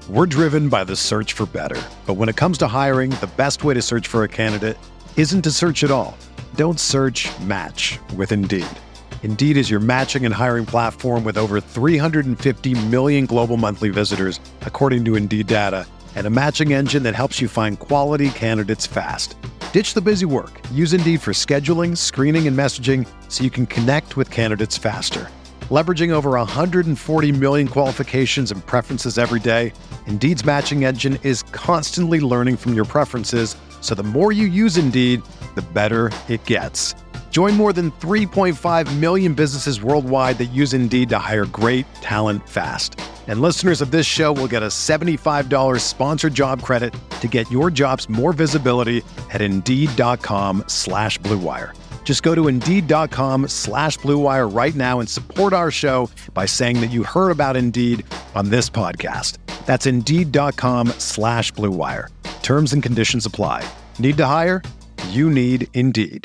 We're driven by the search for better. But when it comes to hiring, the best way to search for a candidate isn't to search at all. Don't search, match with Indeed. Indeed is your matching and hiring platform with over 350 million global monthly visitors, according to Indeed data, and a matching engine that helps you find quality candidates fast. Ditch the busy work. Use Indeed for scheduling, screening, and messaging so you can connect with candidates faster. Leveraging over 140 million qualifications and preferences every day, Indeed's matching engine is constantly learning from your preferences, so the more you use Indeed, the better it gets. Join more than 3.5 million businesses worldwide that use Indeed to hire great talent fast. And listeners of this show will get a $75 sponsored job credit to get your jobs more visibility at Indeed.com/Blue Wire. Just go to Indeed.com/Blue Wire right now and support our show by saying that you heard about Indeed on this podcast. That's Indeed.com/Blue Wire. Terms and conditions apply. Need to hire? You need Indeed.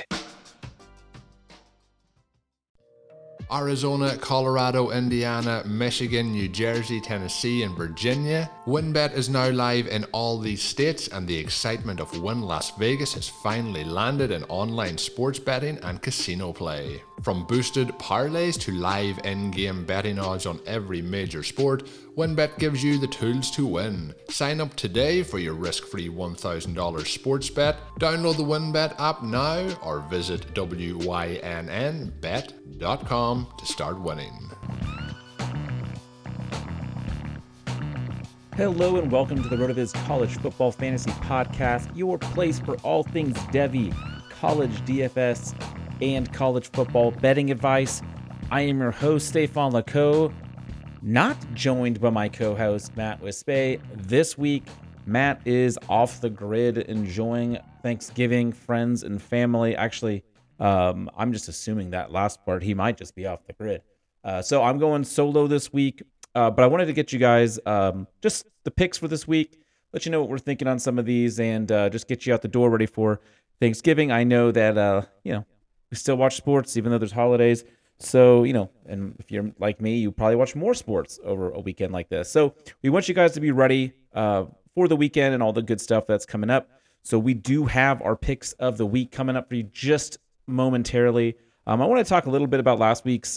Arizona, Colorado, Indiana, Michigan, New Jersey, Tennessee, and Virginia. WynnBET is now live in all these states, and the excitement of Wynn Las Vegas has finally landed in online sports betting and casino play. From boosted parlays to live in-game betting odds on every major sport, WynnBET gives you the tools to win. Sign up today for your risk-free $1,000 sports bet. Download the WynnBET app now or visit wynnbet.com to start winning. Hello and welcome to the RotoViz College Football Fantasy Podcast, your place for all things Devy, college DFS, and college football betting advice. I am your host, Stefan Laco, not joined by my co-host, Matt Wispe. This week, Matt is off the grid enjoying Thanksgiving, friends, and family. Actually, I'm just assuming that last part, he might just be off the grid. So I'm going solo this week, but I wanted to get you guys just the picks for this week, let you know what we're thinking on some of these, and just get you out the door ready for Thanksgiving. I know that, we still watch sports even though there's holidays. So, and if you're like me, you probably watch more sports over a weekend like this. So we want you guys to be ready for the weekend and all the good stuff that's coming up. So we do have our picks of the week coming up for you just momentarily. I want to talk a little bit about last week's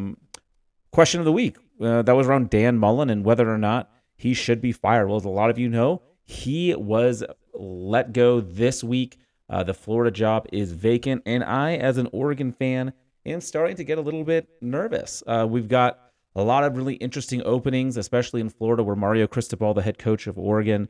question of the week. That was around Dan Mullen and whether or not he should be fired. Well, as a lot of you know, he was let go this week. The Florida job is vacant, and I, as an Oregon fan, am starting to get a little bit nervous. We've got a lot of really interesting openings, especially in Florida, where Mario Cristobal, the head coach of Oregon,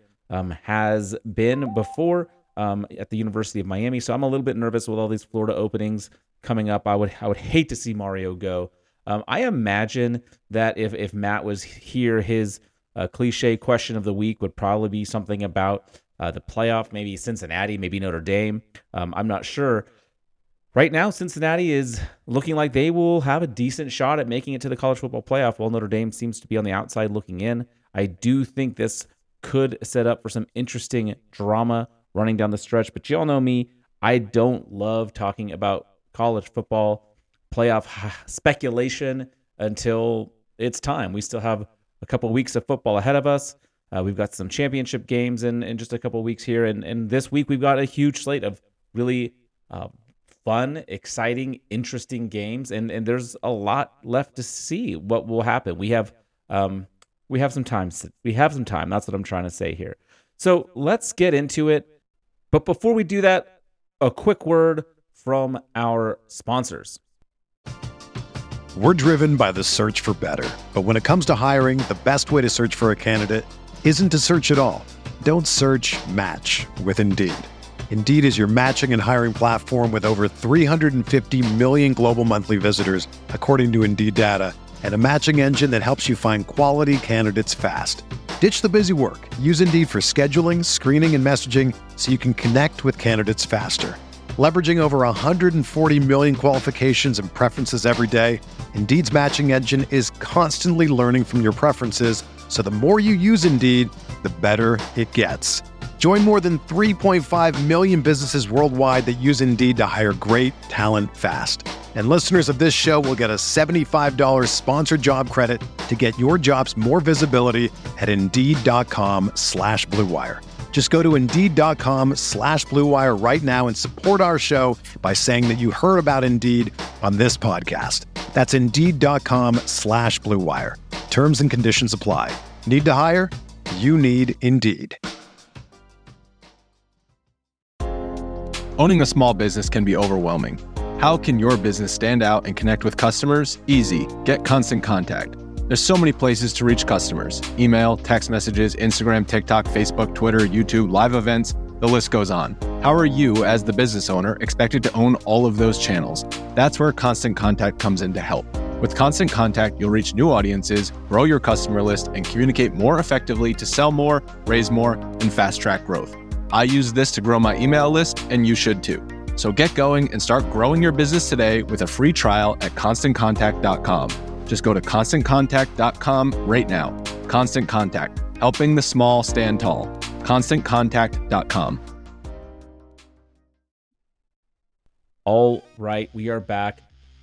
has been before at the University of Miami. So I'm a little bit nervous with all these Florida openings coming up. I would hate to see Mario go. I imagine that if Matt was here, his cliche question of the week would probably be something about the playoff, maybe Cincinnati, maybe Notre Dame. I'm not sure. Right now, Cincinnati is looking like they will have a decent shot at making it to the college football playoff, while Notre Dame seems to be on the outside looking in. I do think this could set up for some interesting drama running down the stretch, but you all know me. I don't love talking about college football playoff speculation until it's time. We still have a couple weeks of football ahead of us. We've got some championship games in just a couple weeks here. And this week we've got a huge slate of really fun, exciting, interesting games. And there's a lot left to see what will happen. We have some time. That's what I'm trying to say here. So let's get into it. But before we do that, a quick word from our sponsors. We're driven by the search for better. But when it comes to hiring, the best way to search for a candidate isn't to search at all. Don't search, match with Indeed. Indeed is your matching and hiring platform with over 350 million global monthly visitors, according to Indeed data, and a matching engine that helps you find quality candidates fast. Ditch the busy work. Use Indeed for scheduling, screening, and messaging so you can connect with candidates faster. Leveraging over 140 million qualifications and preferences every day, Indeed's matching engine is constantly learning from your preferences, so the more you use Indeed, the better it gets. Join more than 3.5 million businesses worldwide that use Indeed to hire great talent fast. And listeners of this show will get a $75 sponsored job credit to get your jobs more visibility at Indeed.com/Blue Wire. Just go to Indeed.com/Blue Wire right now and support our show by saying that you heard about Indeed on this podcast. That's Indeed.com/Blue Wire. Terms and conditions apply. Need to hire? You need Indeed. Owning a small business can be overwhelming. How can your business stand out and connect with customers? Easy. Get Constant Contact. There's so many places to reach customers. Email, text messages, Instagram, TikTok, Facebook, Twitter, YouTube, live events, the list goes on. How are you, as the business owner, expected to own all of those channels? That's where Constant Contact comes in to help. With Constant Contact, you'll reach new audiences, grow your customer list, and communicate more effectively to sell more, raise more, and fast-track growth. I use this to grow my email list, and you should too. So get going and start growing your business today with a free trial at ConstantContact.com. Just go to ConstantContact.com right now. Constant Contact, helping the small stand tall. ConstantContact.com. All right, we are back.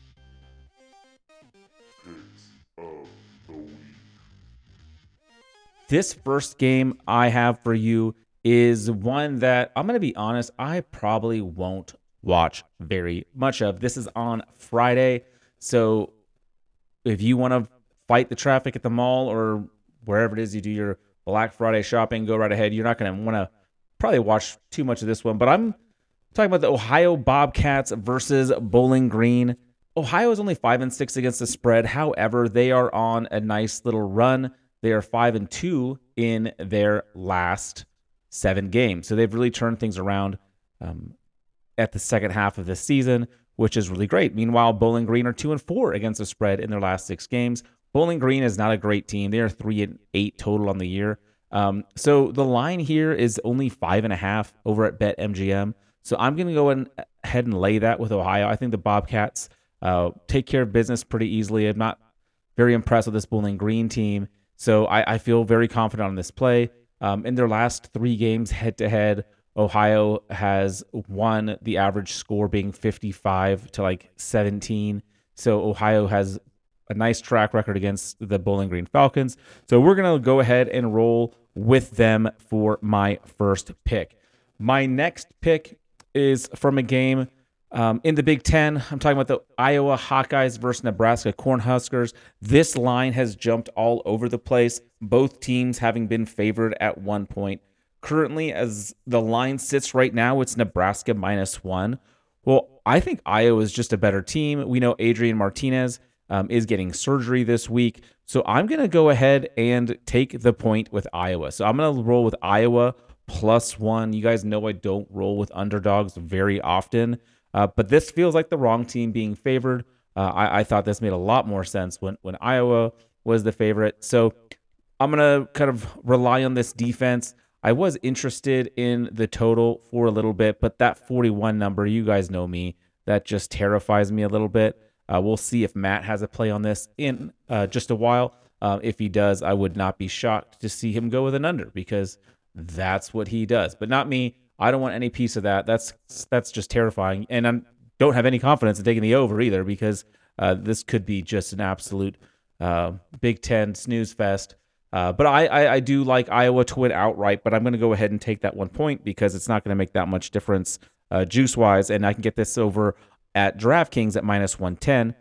This first game I have for you is one that, I'm going to be honest, I probably won't watch very much of. This is on Friday, so if you want to fight the traffic at the mall or wherever it is you do your Black Friday shopping, go right ahead. You're not going to want to probably watch too much of this one, but I'm talking about the Ohio Bobcats versus Bowling Green. Ohio is only 5-6 against the spread. However, they are on a nice little run. They are 5-2 in their last 7 games. So they've really turned things around at the second half of this season, which is really great. Meanwhile, Bowling Green are 2-4 against the spread in their last 6 games. Bowling Green is not a great team. They are 3-8 total on the year. So the line here is only 5.5 over at BetMGM. So I'm going to go ahead and lay that with Ohio. I think the Bobcats take care of business pretty easily. I'm not very impressed with this Bowling Green team. So I feel very confident on this play. In their last 3 games head-to-head, Ohio has won, the average score being 55 to 17. So Ohio has a nice track record against the Bowling Green Falcons. So we're going to go ahead and roll with them for my first pick. My next pick is from a game in the Big Ten. I'm talking about the Iowa Hawkeyes versus Nebraska Cornhuskers. This line has jumped all over the place, both teams having been favored at one point. Currently, as the line sits right now, it's Nebraska -1. Well, I think Iowa is just a better team. We know Adrian Martinez is getting surgery this week. So I'm going to go ahead and take the point with Iowa. So I'm going to roll with Iowa +1. You guys know I don't roll with underdogs very often. But this feels like the wrong team being favored. I thought this made a lot more sense when Iowa was the favorite. So I'm going to kind of rely on this defense. I was interested in the total for a little bit, but that 41 number, you guys know me, that just terrifies me a little bit. We'll see if Matt has a play on this in just a while. If he does, I would not be shocked to see him go with an under because that's what he does, but not me. I don't want any piece of that. That's just terrifying. And I don't have any confidence in taking the over either because this could be just an absolute Big Ten snooze fest. But I do like Iowa to win outright, but I'm going to go ahead and take that 1 point because it's not going to make that much difference juice-wise, and I can get this over at DraftKings at -110.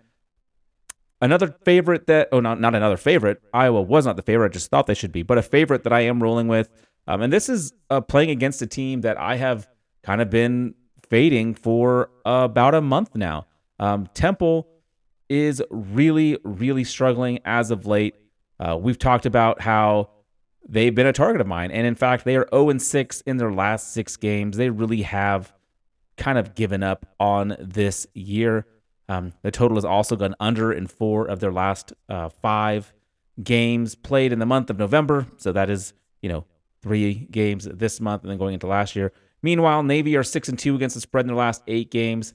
Another favorite not another favorite. Iowa was not the favorite. I just thought they should be, but a favorite that I am rolling with. And this is playing against a team that I have kind of been fading for about a month now. Temple is really, really struggling as of late. We've talked about how they've been a target of mine. And in fact, they are 0-6 in their last 6 games. They really have kind of given up on this year. The total has also gone under in 4 of their last 5 games played in the month of November. So that is, 3 games this month and then going into last year. Meanwhile, Navy are 6-2 against the spread in their last 8 games.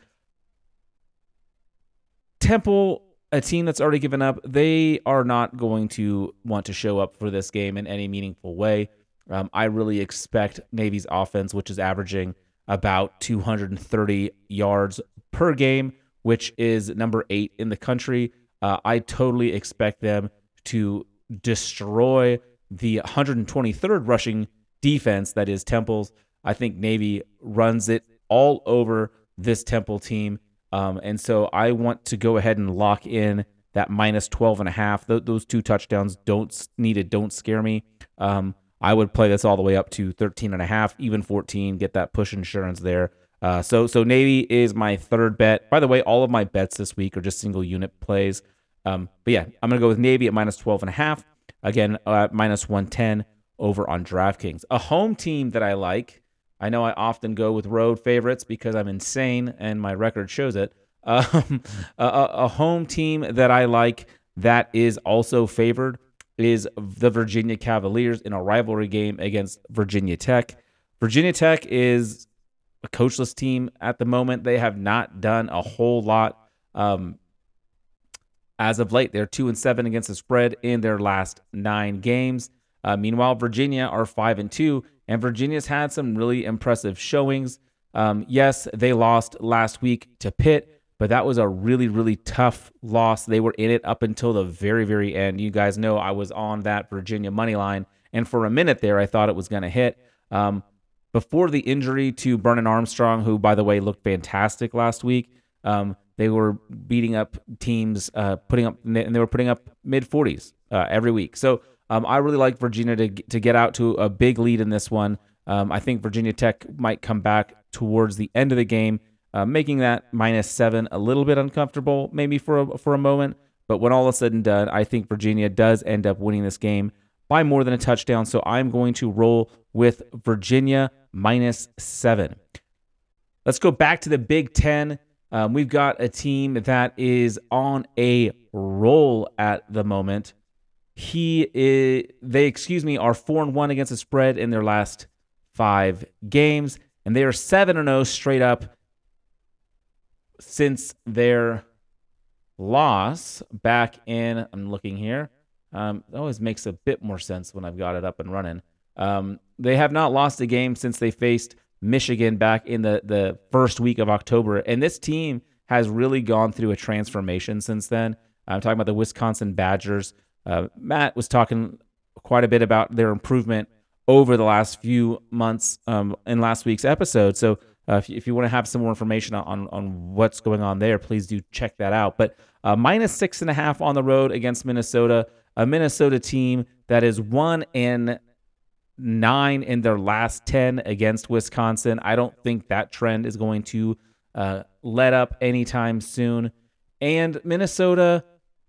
Temple, a team that's already given up, they are not going to want to show up for this game in any meaningful way. I really expect Navy's offense, which is averaging about 230 yards per game, which is number 8 in the country. I totally expect them to destroy the 123rd rushing defense that is Temple's. I think Navy runs it all over this Temple team. And so I want to go ahead and lock in that minus 12.5. Those 2 touchdowns don't scare me. I would play this all the way up to 13.5, even 14, get that push insurance there. So Navy is my third bet. By the way, all of my bets this week are just single unit plays. But yeah, I'm going to go with Navy at minus 12.5. Again, minus 110 over on DraftKings. A home team that I like. I know I often go with road favorites because I'm insane and my record shows it. A home team that I like that is also favored is the Virginia Cavaliers in a rivalry game against Virginia Tech. Virginia Tech is a coachless team at the moment. They have not done a whole lot as of late. They're 2-7 against the spread in their last 9 games. Meanwhile, Virginia are 5-2, and Virginia's had some really impressive showings. Yes, they lost last week to Pitt, but that was a really, really tough loss. They were in it up until the very, very end. You guys know I was on that Virginia money line, and for a minute there, I thought it was going to hit. Before the injury to Brennan Armstrong, who, by the way, looked fantastic last week, they were beating up teams, putting up mid-40s every week. So I really like Virginia to get out to a big lead in this one. I think Virginia Tech might come back towards the end of the game, making that minus 7 a little bit uncomfortable, maybe for a moment. But when all is said and done, I think Virginia does end up winning this game by more than a touchdown. So I'm going to roll with Virginia minus 7. Let's go back to the Big Ten. We've got a team that is on a roll at the moment. They are 4-1 against the spread in their last 5 games, and they are 7-0 straight up since their loss back in, I'm looking here. It always makes a bit more sense when I've got it up and running. They have not lost a game since they faced Michigan back in the first week of October, and this team has really gone through a transformation since then. I'm talking about the Wisconsin Badgers. Matt was talking quite a bit about their improvement over the last few months in last week's episode. So if you want to have some more information on what's going on there, please do check that out. But minus 6.5 on the road against Minnesota, a Minnesota team that is 1-9 in their last 10 against Wisconsin. I don't think that trend is going to let up anytime soon. And Minnesota,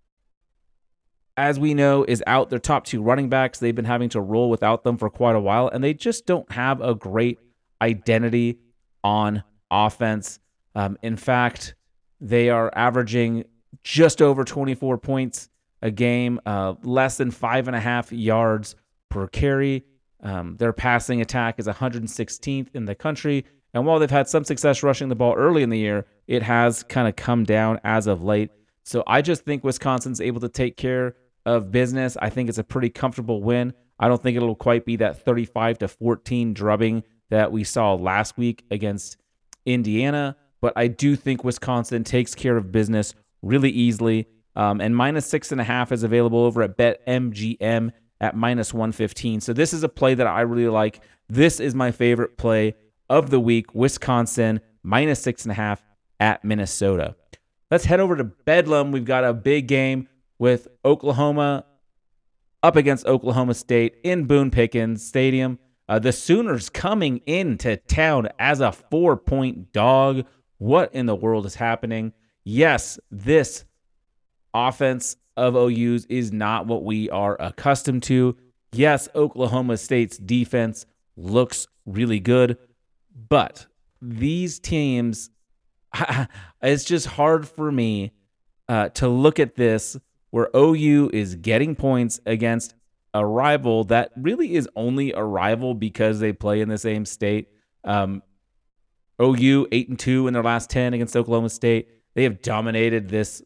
as we know, is out their top 2 running backs. They've been having to roll without them for quite a while, and they just don't have a great identity on offense. In fact, they are averaging just over 24 points a game, less than 5.5 yards per carry. Their passing attack is 116th in the country, and while they've had some success rushing the ball early in the year, it has kind of come down as of late. So I just think Wisconsin's able to take care of business. I think it's a pretty comfortable win. I don't think it'll quite be that 35-14 drubbing that we saw last week against Indiana, but I do think Wisconsin takes care of business really easily. And minus 6.5 is available over at BetMGM at minus 115. So this is a play that I really like. This is my favorite play of the week. Wisconsin minus 6.5 at Minnesota. Let's head over to Bedlam. We've got a big game with Oklahoma up against Oklahoma State in Boone Pickens Stadium. The Sooners coming into town as a 4-point dog. What in the world is happening? Yes, this offense of OU's is not what we are accustomed to. Yes, Oklahoma State's defense looks really good, but these teams, it's just hard for me to look at this where OU is getting points against a rival that really is only a rival because they play in the same state. OU 8-2 in their last 10 against Oklahoma State. They have dominated this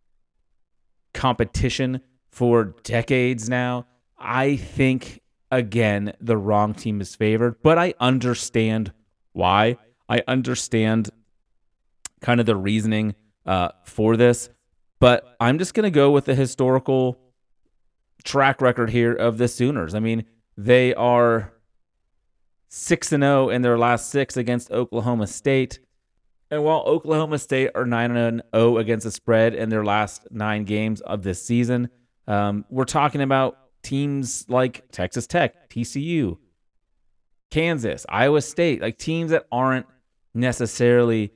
competition for decades now. I think, again, the wrong team is favored, but I understand why. I understand kind of the reasoning for this. But I'm just going to go with the historical track record here of the Sooners. I mean, they are 6-0 in their last 6 against Oklahoma State. And while Oklahoma State are 9-0 against the spread in their last 9 games of this season, we're talking about teams like Texas Tech, TCU, Kansas, Iowa State, like teams that aren't necessarily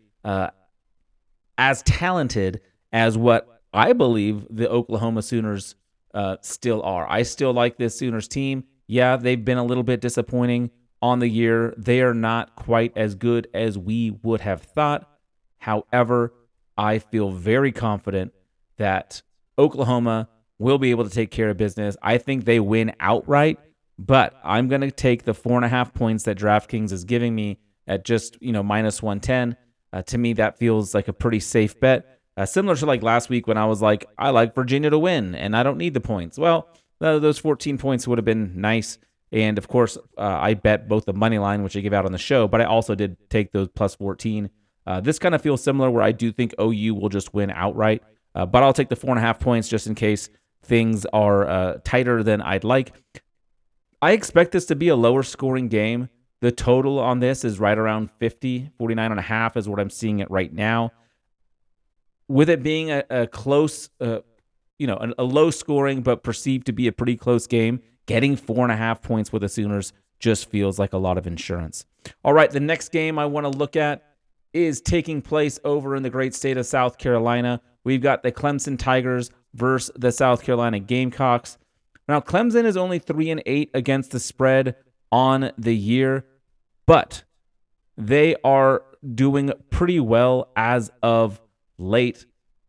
as talented as what I believe the Oklahoma Sooners still are. I still like this Sooners team. Yeah, they've been a little bit disappointing on the year. They are not quite as good as we would have thought. However, I feel very confident that Oklahoma will be able to take care of business. I think they win outright, but I'm going to take the 4.5 points that DraftKings is giving me at just, minus 110. To me, that feels like a pretty safe bet. Similar to like last week when I was like, I like Virginia to win and I don't need the points. Well, those 14 points would have been nice. And of course, I bet both the money line, which I give out on the show, but I also did take those plus 14. This kind of feels similar where I do think OU will just win outright. But I'll take the 4.5 points just in case things are tighter than I'd like. I expect this to be a lower scoring game. The total on this is right around 49.5 is what I'm seeing it right now. With it being a close, a low scoring but perceived to be a pretty close game, getting 4.5 points with the Sooners just feels like a lot of insurance. All right, the next game I want to look at is taking place over in the great state of South Carolina. We've got the Clemson Tigers versus the South Carolina Gamecocks. Now, Clemson is only 3-8 against the spread on the year, but they are doing pretty well as of late.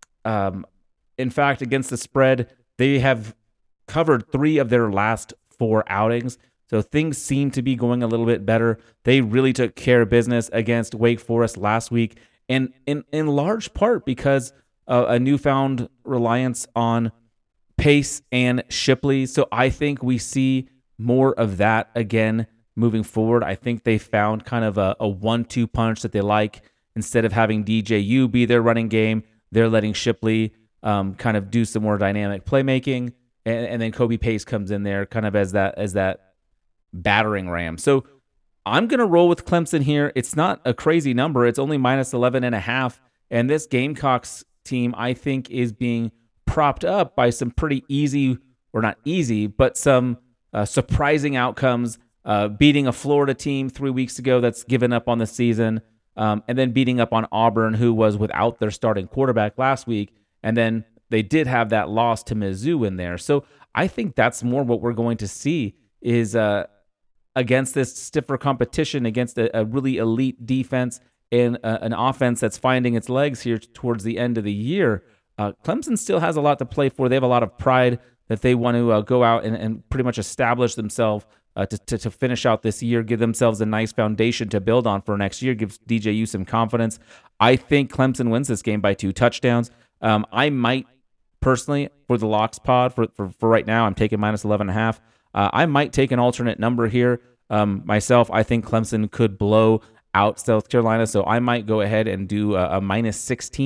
In fact, against the spread, they have covered 3 of their last 4 outings. So things seem to be going a little bit better. They really took care of business against Wake Forest last week, and in large part because a newfound reliance on Pace and Shipley. So I think we see more of that again moving forward. I think they found kind of a 1-2 punch that they like. Instead of having DJU be their running game, they're letting Shipley kind of do some more dynamic playmaking, and then Kobe Pace comes in there kind of as that battering ram. So I'm going to roll with Clemson here. It's not a crazy number. It's only minus 11.5, and this Gamecocks team, I think, is being propped up by some pretty easy, or not easy, but some surprising outcomes, beating a Florida team 3 weeks ago that's given up on the season, and then beating up on Auburn, who was without their starting quarterback last week, and then they did have that loss to Mizzou in there. So I think that's more what we're going to see is against this stiffer competition, against a really elite defense and an offense that's finding its legs here towards the end of the year. Clemson still has a lot to play for. They have a lot of pride that they want to go out and pretty much establish themselves to finish out this year, give themselves a nice foundation to build on for next year, gives DJU some confidence. I think Clemson wins this game by 2 touchdowns. I might personally, for the Locks pod, for right now, I'm taking minus 11.5. I might take an alternate number here myself. I think Clemson could blow out South Carolina, so I might go ahead and do a minus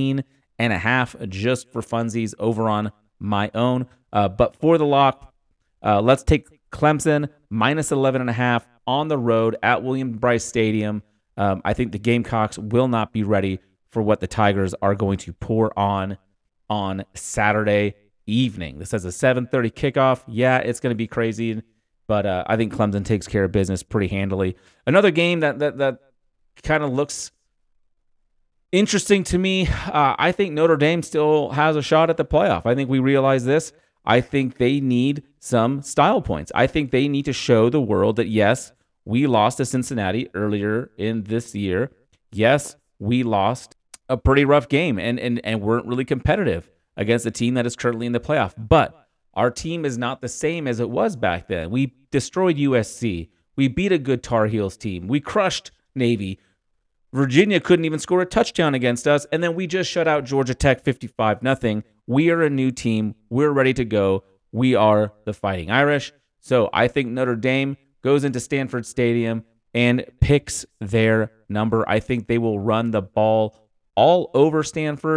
16.5 just for funsies over on my own. But for the lock, let's take Clemson minus 11.5 on the road at William Bryce Stadium. I think the Gamecocks will not be ready for what the Tigers are going to pour on Saturday evening. This has a 7:30 kickoff. Yeah, it's going to be crazy, but I think Clemson takes care of business pretty handily. Another game that kind of looks interesting to me, I think Notre Dame still has a shot at the playoff. I think we realize this. I think they need some style points. I think they need to show the world that, yes, we lost to Cincinnati earlier in this year. Yes, we lost a pretty rough game and weren't really competitive against a team that is currently in the playoff. But our team is not the same as it was back then. We destroyed USC. We beat a good Tar Heels team. We crushed Navy. Virginia couldn't even score a touchdown against us, and then we just shut out Georgia Tech 55-0. We are a new team. We're ready to go. We are the Fighting Irish. So I think Notre Dame goes into Stanford Stadium and picks their number. I think they will run the ball all over Stanford.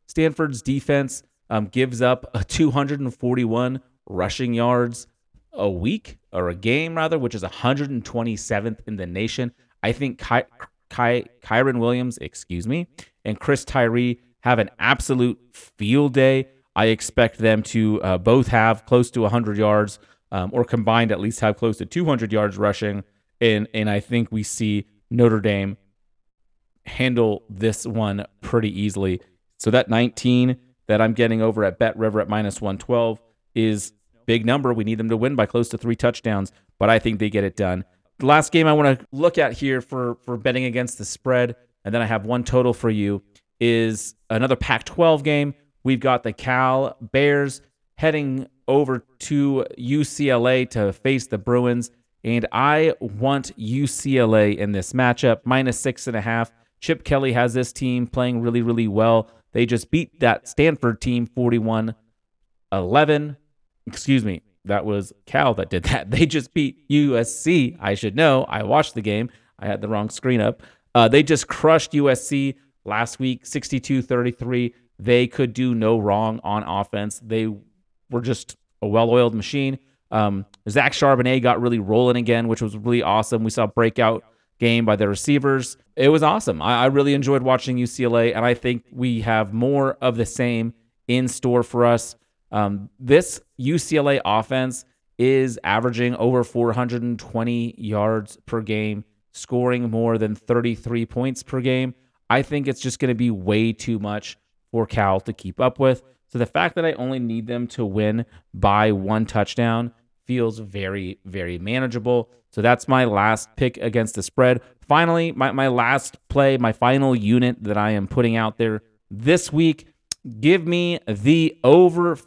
Stanford's defense gives up 241 rushing yards a week, or a game rather, which is 127th in the nation. I think Kyren Williams, and Chris Tyree have an absolute field day. I expect them to both have close to 100 yards, or combined at least have close to 200 yards rushing. And I think we see Notre Dame handle this one pretty easily. So that 19 that I'm getting over at Bet River at -112 is big number. We need them to win by close to 3 touchdowns, but I think they get it done. The last game I want to look at here for betting against the spread, and then I have one total for you, is another Pac-12 game. We've got the Cal Bears heading over to UCLA to face the Bruins, and I want UCLA in this matchup, -6.5. Chip Kelly has this team playing really, really well. They just beat that Stanford team 41-11. That was Cal that did that. They just beat USC. I should know. I watched the game. I had the wrong screen up. They just crushed USC last week, 62-33. They could do no wrong on offense. They were just a well-oiled machine. Zach Charbonnet got really rolling again, which was really awesome. We saw a breakout game by the receivers. It was awesome. I really enjoyed watching UCLA, and I think we have more of the same in store for us. This UCLA offense is averaging over 420 yards per game, scoring more than 33 points per game. I think it's just going to be way too much for Cal to keep up with. So the fact that I only need them to win by 1 touchdown feels very, very manageable. So that's my last pick against the spread. Finally, my last play, my final unit that I am putting out there this week, give me the over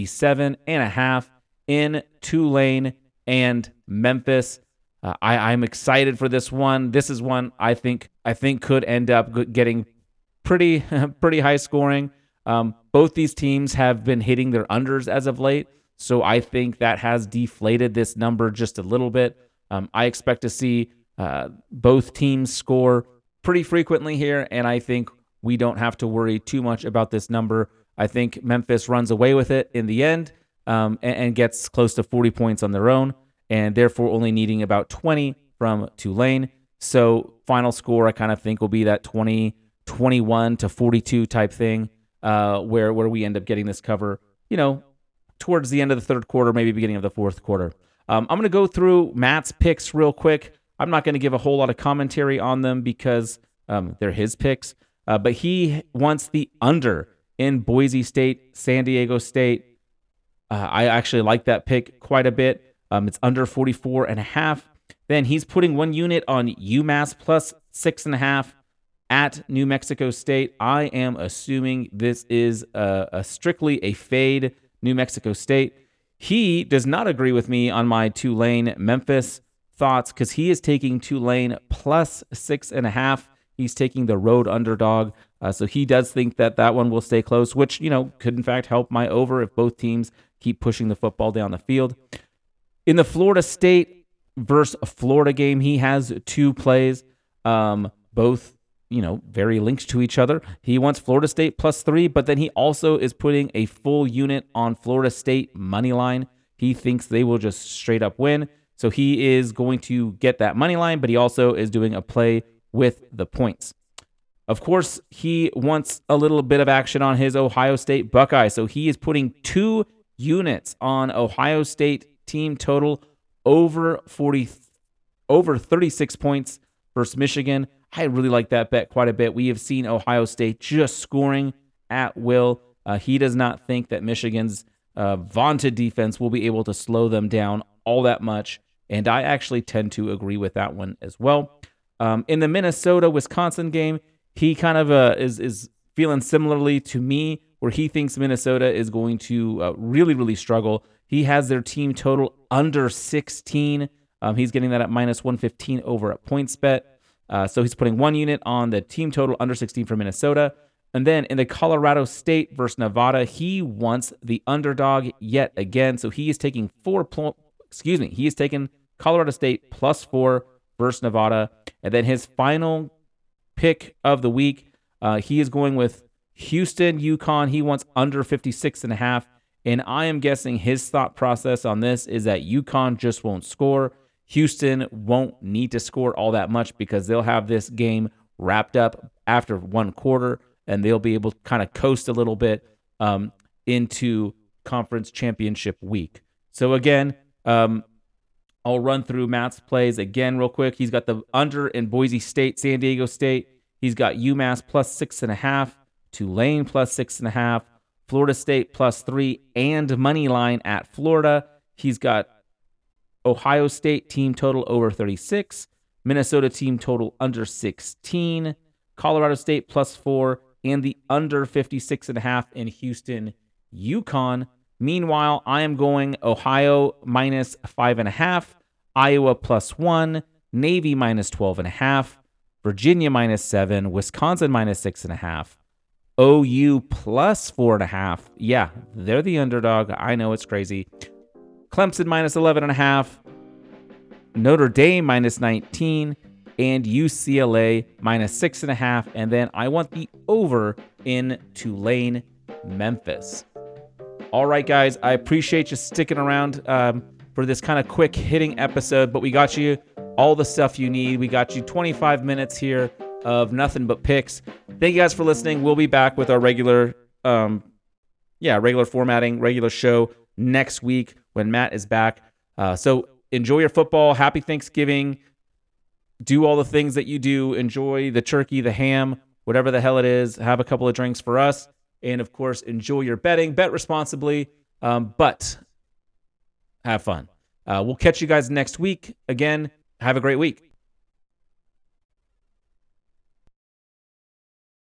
57.5 in Tulane and Memphis. I'm excited for this one. This is one I think could end up getting pretty high scoring. Both these teams have been hitting their unders as of late, so I think that has deflated this number just a little bit. I expect to see both teams score pretty frequently here, and I think we don't have to worry too much about this number. I think Memphis runs away with it in the end and gets close to 40 points on their own, and therefore only needing about 20 from Tulane. So final score I kind of think will be that 21 to 42 type thing, where we end up getting this cover, towards the end of the third quarter, maybe beginning of the fourth quarter. I'm going to go through Matt's picks real quick. I'm not going to give a whole lot of commentary on them because they're his picks, but he wants the under in Boise State, San Diego State. I actually like that pick quite a bit. It's under 44.5. Then he's putting 1 unit on UMass plus 6.5 at New Mexico State. I am assuming this is strictly a fade New Mexico State. He does not agree with me on my Tulane Memphis thoughts because he is taking Tulane plus 6.5. He's taking the road underdog. So he does think that one will stay close, which, could in fact help my over if both teams keep pushing the football down the field. In the Florida State versus Florida game, he has 2 plays, both, very linked to each other. He wants Florida State plus 3, but then he also is putting a full unit on Florida State money line. He thinks they will just straight up win. So he is going to get that money line, but he also is doing a play with the points. Of course, he wants a little bit of action on his Ohio State Buckeyes. So he is putting 2 units on Ohio State team total over 36 points versus Michigan. I really like that bet quite a bit. We have seen Ohio State just scoring at will. He does not think that Michigan's vaunted defense will be able to slow them down all that much, and I actually tend to agree with that one as well. In the Minnesota-Wisconsin game, he kind of is feeling similarly to me, where he thinks Minnesota is going to really, really struggle. He has their team total under 16. He's getting that at -115 over at PointsBet. So he's putting 1 unit on the team total under 16 for Minnesota. And then in the Colorado State versus Nevada, he wants the underdog yet again. So he is taking he is taking Colorado State plus 4 versus Nevada. And then his final pick of the week, he is going with Houston, UConn, he wants under 56.5. And I am guessing his thought process on this is that UConn just won't score. Houston won't need to score all that much because they'll have this game wrapped up after one quarter, and they'll be able to kind of coast a little bit into conference championship week. So again, I'll run through Matt's plays again real quick. He's got the under in Boise State, San Diego State. He's got UMass plus 6.5, Tulane plus 6.5, Florida State plus 3, and money line at Florida. He's got Ohio State team total over 36, Minnesota team total under 16, Colorado State plus 4, and the under 56.5 in Houston, UConn. Meanwhile, I am going Ohio minus 5.5, Iowa plus 1, Navy minus 12.5, Virginia minus 7, Wisconsin minus 6.5, OU plus 4.5. Yeah, they're the underdog. I know it's crazy. Clemson minus 11.5, Notre Dame minus 19, and UCLA minus 6.5. And then I want the over in Tulane, Memphis. All right, guys, I appreciate you sticking around for this kind of quick hitting episode, but we got you all the stuff you need. We got you 25 minutes here of nothing but picks. Thank you guys for listening. We'll be back with our regular formatting, regular show next week when Matt is back. So enjoy your football. Happy Thanksgiving. Do all the things that you do. Enjoy the turkey, the ham, whatever the hell it is. Have a couple of drinks for us. And, of course, enjoy your betting. Bet responsibly, but have fun. We'll catch you guys next week. Again, have a great week.